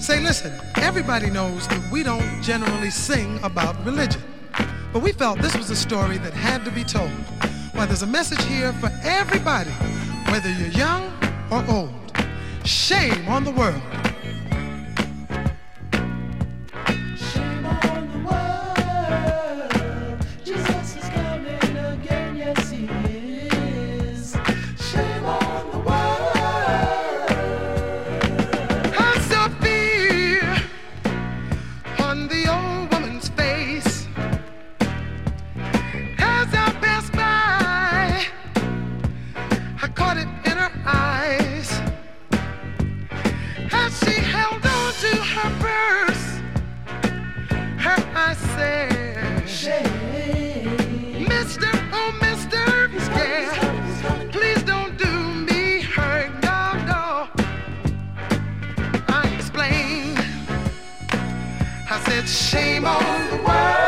Say, listen, everybody knows that we don't generally sing about religion, but we felt this was a story that had to be told. Well, there's a message here for everybody, whether you're young or old. Shame on the world. Shame on the world. Jesus is coming again, yes he is. Shame on the world. I saw fear on the old woman's face as I passed by. I caught it in her eyes as she held on to her purse. Her eyes said, Shame. Mister, oh mister, yeah, please don't do me hurt, no, no. I explained, I said, shame on the world.